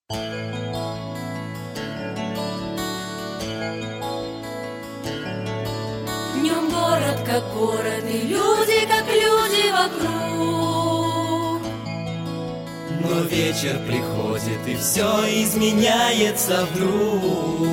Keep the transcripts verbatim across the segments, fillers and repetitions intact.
Днем город как город, и люди как люди вокруг. Но вечер приходит, и все изменяется вдруг.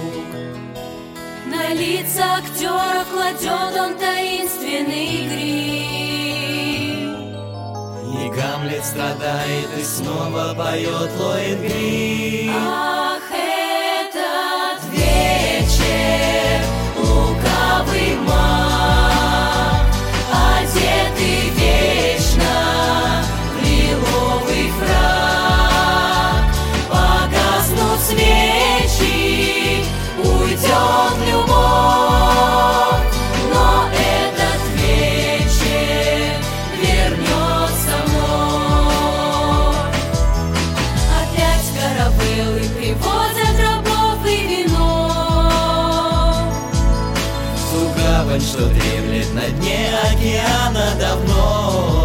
На лица актеров кладет он таинственный грим. И Гамлет страдает, и снова поет Лоэнгрин. Ах, этот вечер, лукавый маг, одетый вечно в лиловый фрак. Погаснут свечи, уйдет любовь, но этот вечер вернется вновь. Опять каравеллы привозят рабов и вино. В ту гавань, что дремлет на дне океана давно.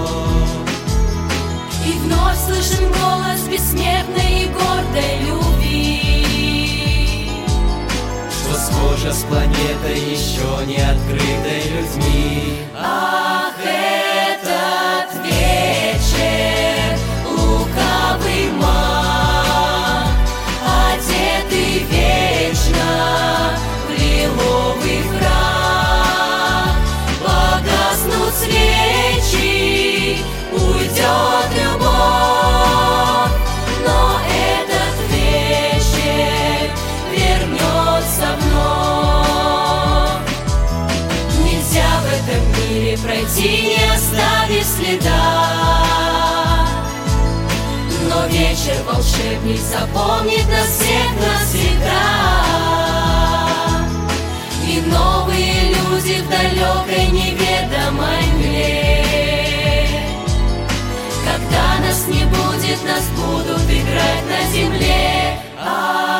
И вновь слышен голос бессмертной и гордой любви, Что схожа с планетой, еще не открытой людьми. ах, этот вечер, лукавый маг, одетый вечно в лиловый фрак. Погаснут свечи, уйдет любовь, но этот вечер вернется вновь. Нельзя в этом мире пройти, не оставив следа, но вечер волшебный запомнит нас всех навсегда. И новые люди в далекой неведомой мгле. Когда нас не будет, нас будут играть на земле. А